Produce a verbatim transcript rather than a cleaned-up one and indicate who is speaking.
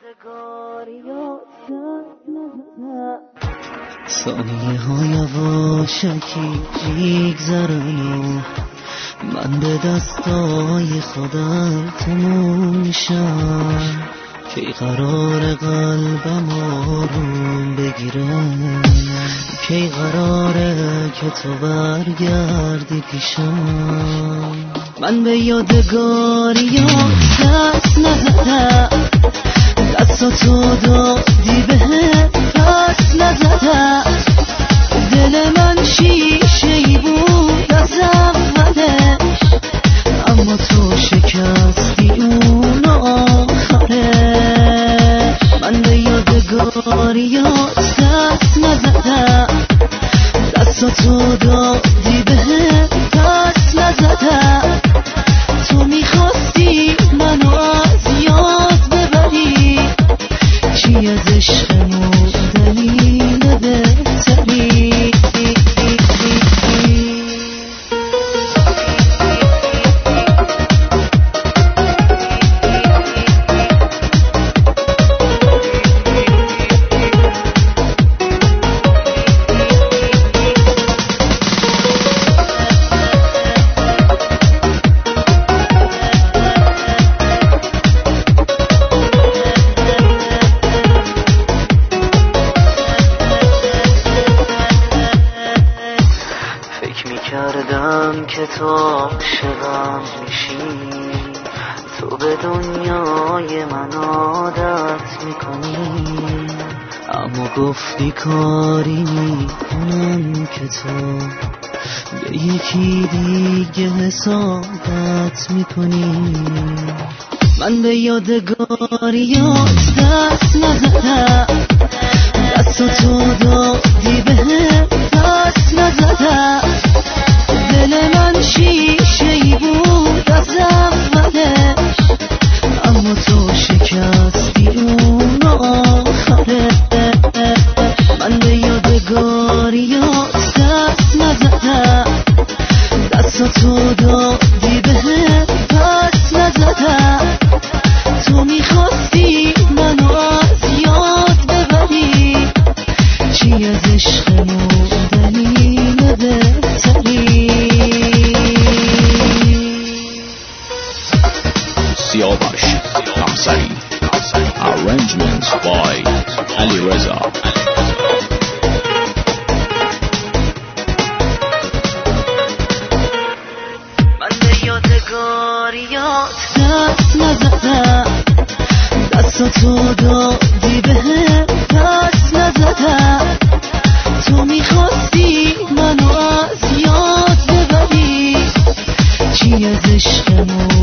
Speaker 1: ثانیه های یواشکی میگذرن و من به دستای خودم تموم میشم. کی قرار قلبم آروم بگیره، کی قراره که تو برگردی پیشم. من به یادگاری دست نزدم، دستاتو دادی بهم پس نزدم. دل من شیشه‌ای بود از اولش، اما تو شکستی اون آخره. من به یادگاریات دست نزدم، دستاتو دادی بهم پس نزدم. تو میخواستی منو از یاد ببری، چی از عشقمون دلیل بهتری. کردم که تو عاشقم میشی، تو به دنیای من عادت میکنی. اما گفتی کاری میکنم که تو به یکی دیگه حسادت میکنی. من به یادگاریات دست نزدم، دستاتو دادی بهم پس نزدم. دل من شیشه‌ای بود از اولش، اما تو شکستی اون آخره. من به یادگاریات دست نزدم، دستاتو دادی بهم پس نزدم. تو میخواستی منو از یاد ببری، چی از عشقمون دلیل بهتری.
Speaker 2: سیاوش همسری Arrangements by علی رضا.
Speaker 1: من به یادگاریات دست نزدم، دستاتو دادی بهم پس نزدم. تو میخواستی منو از یاد ببری، چی از عشقمون